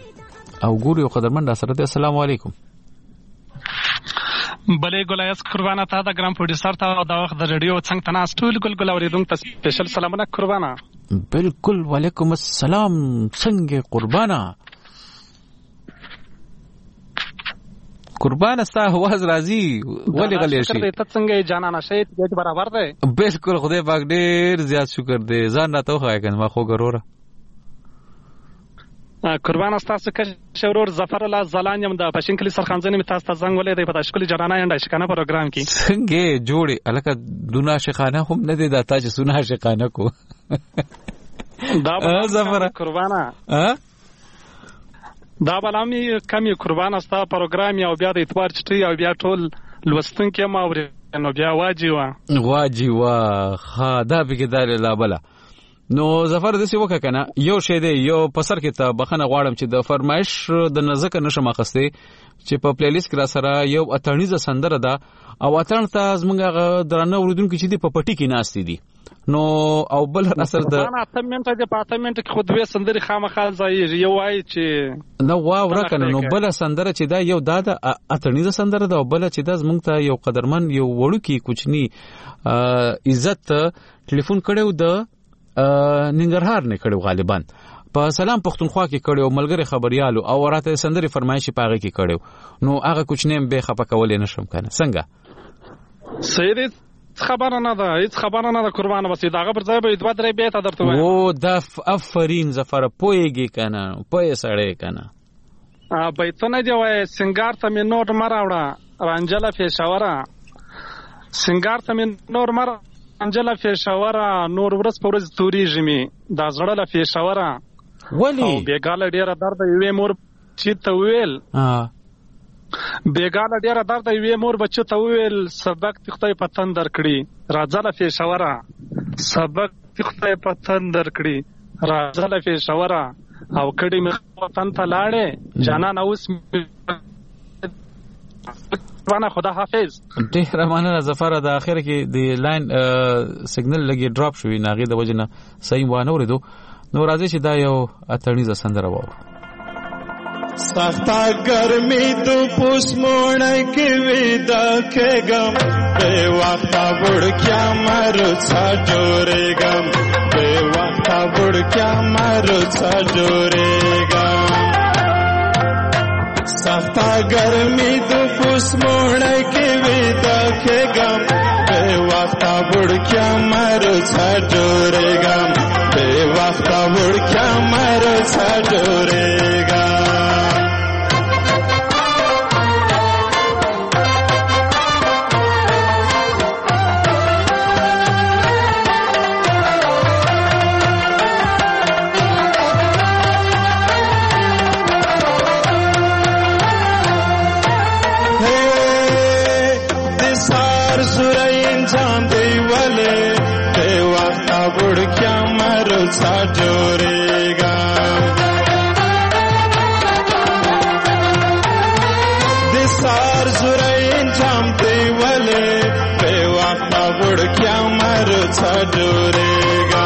او ګوري قدرمن سره السلام علیکم. بلې ګلایس قربانه ته د ګرام پروډوسر ته د وخت د رادیو څنګه تناس ټول ګل اوریدونکو ته سپیشل سلامونه قربانه. بالکل وعلیکم السلام څنګه قربانه قربان استا आवाज راځي ولې غلې شي ته څنګه جانانه شي ته برابر ده. بالکل خدای پاک ډېر زیات شکر دې ځان راته خو کنه ما خو ګروره قربان استا څخه شورور ظفر الله زلان يم د پښین کلی سرخانځنه می تاسو څنګه ولې د پتاش کلی جانانه انډا شکنه پروګرام کې څنګه جوړي الکه دونا شخانه هم نه دي د تاج سونه شخانه کو دا ظفر قربانه دا بلامي کمی قربان استا پروګرام یو بیا د اتوار چټي او بیا ټول لوستونکو ما ور نو بیا واجی وا ها دا بګیدار لا بلا نو ظفر دسی وکه کنه یو شی دی یو پسر کې ته بخنه غواړم چې د فرمایش د نزدک نشم اخسته چې په پلی لیست کې را سره یو اتڼیزه سندره ده او اتڼ ته زمونږه درنه اوریدونکو چې دی په پټی کې ناشتي دي نو او بل اثر د انا اتمنټ د پاتمنټ کې خو دوی سندري خامخال ځای یو وای چې نو واو کنه نو بل سندره چې دا یو دا اتڼیزه سندره ده او بل چې دا زمونږ ته یو قدرمن یو وړو کې کوچنی عزت ټلیفون کړو د ننګرهار نه کړو غالبا په سلام پښتونخوا کې کړو ملګری خبريالو او راته سندري فرمایشي پاغه کې کړو نو هغه کوچنیم به خپه کولې نشم کنه څنګه سید خبره نه ده هیڅ خبره نه ده قربانه بس دا غبر ځای به دوه درې به ته درته وایم او د افرین ظفر پويږي کنه پوي سړې کنه بیتونه دی وای سنگار ته مې نور مراوړه رانجله پېښوره سنگار ته مې نور انجلا پېښوره نور ورځ په ورځ توريږي می دا زړه له پېښوره ولی بیګاله ډیره درد یوې مور چې ته ویل بیګاله ډیره درد یوې مور بچ ته ویل سبق تخته پتن درکړي راځله پېښوره سبق خدای پتن درکړي راځه له پېښوره او کډې مې وطن ته لاړې جانان اوس وانا خدا حافظ. ډېر مننه ظفر. د اخر کې د لاین سیګنل لګي ډراپ شوی ناغي د وجنه صحیح وانه ورېدو. نو راځي چې دا یو اتړنیزه سندره وو. سختا گرمی تو پوس موڑ کے ویدا کے گم بے وقتا بڑھ کیا مرو سا جورے گم بے وقتا بڑھ کیا مرو سا جورے گم سختا گرمی تو پوس موڑ کے ویدا کے گم بے وقتا بڑھ کیا مرو سا جورے گم بے وقتا بڑھ کیا مرو سا جورے گم सा जोरेगा दिसार जुराइन जामते वाले बेवक्ता बुढ़ क्या मर सा जोरेगा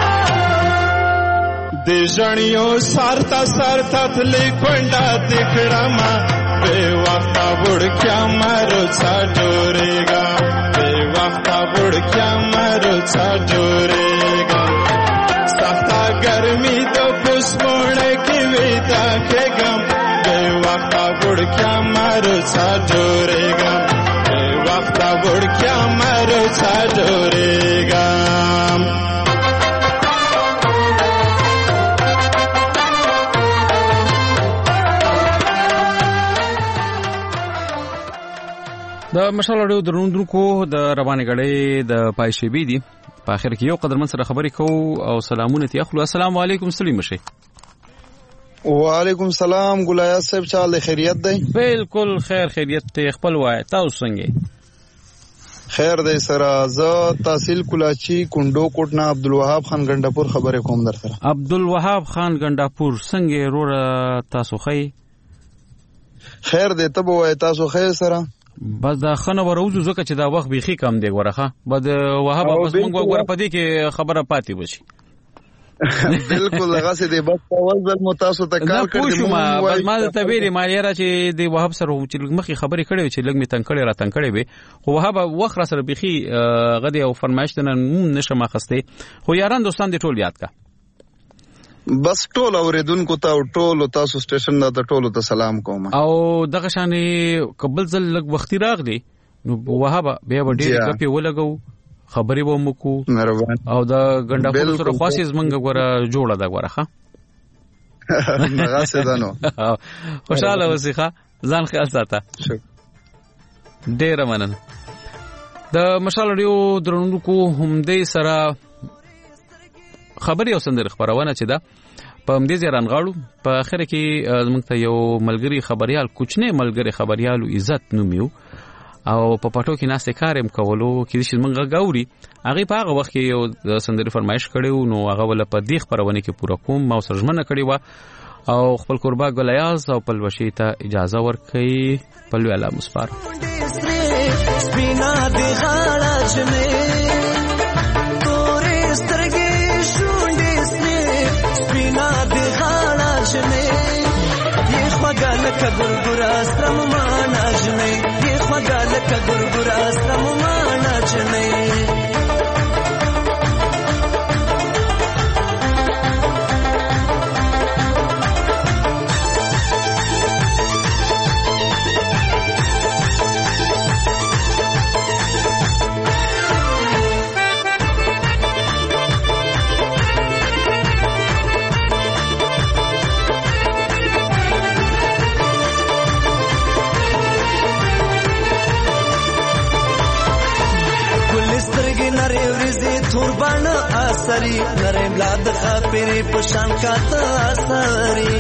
दिशणियों सारता सारता थले कोंडा दिखड़ा मा बेवक्ता बुढ़ क्या मर सा जोरेगा बेवक्ता बुढ़ क्या मर सा जोरेगा सख्ता गर्मी तो पुष्पोण की वेदा के गम बे वक्ता बुढ़ क्या मारो सा जोरेगा बे वक्ता बुढ़ क्या मारो सा जोरेगा د مشال اړو درونکو د روانه غړې د پایشي بي دي په اخر کې یو قدرمن سره خبرې کوو او سلامونه تی اخلو. السلام علیکم سلیم شي. وعلیکم سلام ګلایات صاحب چاله خیریت دی؟ بالکل خیر خیریت ته خپل وای تاسو څنګه؟ خیر دی سره زه تحصیل کلاچی کندو کوټ نه عبدالوهاب خان ګنداپور خبرې کوم در سره. عبدالوهاب خان ګنداپور څنګه رور تاسو خی؟ خیر دی ته وای تاسو خیر سره بس دا خنه وروزو زکه چې دا وخت بيخي کم دی ورخه بد وهاب بس موږ وګور پدې کې خبره پاتې وشي. بالکل هغه سي دی بس اول ځل متاسو ته کار کړی مو بس ما ته ویلي مالیرا چې دی وهاب سره چې مخې خبرې کړې چې لګ می تن کړې را تن کړې به خو وهاب وخت را سره بيخي غدي او فرمایش نه نشم اخسته خو یاران دوستان دی ټول یاد کا بس ټول اوریدونکو ته ټول تاسو سټیشن نه ته ټول ته سلام کوم او دغه شانې قبل ځل لګ وختي راغلی نو وهاب بیا وړي کپی ولګو خبرې و مکو او دا ګنداپور سره خاصه زمنګ غوړه جوړه دا غوړه ها دغه څه دنو خوشاله وسیخه ځان خیال ساته ډیر مننه د مشال ډیو درونکو هم دې سره خبري او سندر خبرونه چې دا په همدې ځران غاړو په اخر کې موږ ته یو ملګری خبريال کوچنه ملګری خبريالو عزت نومیو او په پټو کې ناسته کارم کولو کې چې موږ غاوري هغه په هغه وخت کې یو سندري فرمایش کړو نو هغه ول په دې خبرونه کې پوره کوم ما سرجمنه کړی و او خپل قربا ګلیاز او په وشي ته اجازه ورکړي په لوی الله مسپار سپینا دی غاړه جمه لکه ګورګورا سم معنا جنې یې خواږه لکه ګورګورا سم معنا جنې توربان اثری نرم لاد خاپری پشان کاته اثری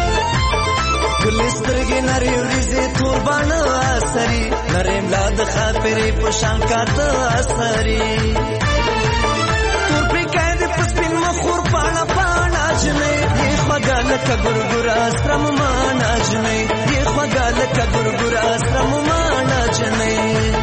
ګلسترګې نری ورځې توربان اثری نرم لاد خاپری پشان کاته اثری پسپین مخور پانا پانا جنې یې خوږه لکه ګورګوره سره مانا جنې یې خوږه لکه ګورګوره سره مانا جنې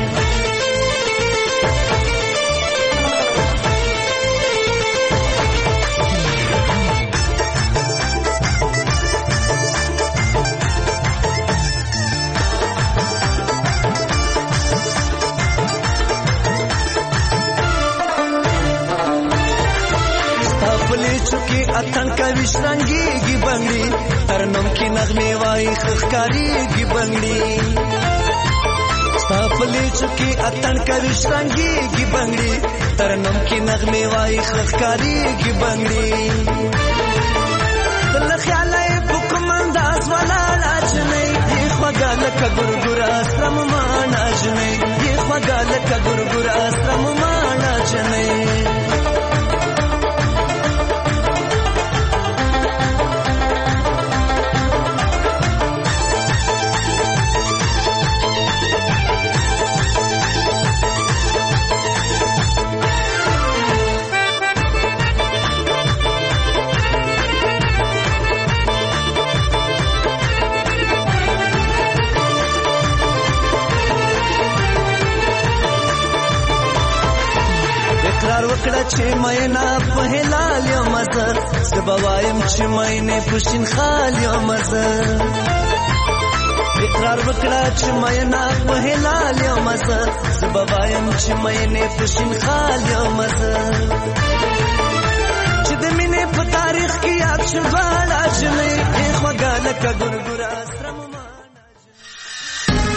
اتن کوي شرنګيږي بنگړي ترنم کې نغمه وای خخکاریږي بنگړي ستاپلې چکي اتن کوي شرنګيږي بنگړي ترنم کې نغمه وای خخکاریږي بنگړي دل خیالای حکم انداز والا لاجنې یې خوږه لکه ګورګوره سرم مانا جنې یې خوږه لکه ګورګوره سرم مانا جنې چې مېنا په هلال یو مزر سبوایم چې مېنه پښین خال یو مزر اقرار وکړه چې مېنا په هلال یو مزر سبوایم چې مېنه پښین خال یو مزر چې د مینې په تاریخ کې یاد شواله چې نه خوږه لکه ګورګوره سره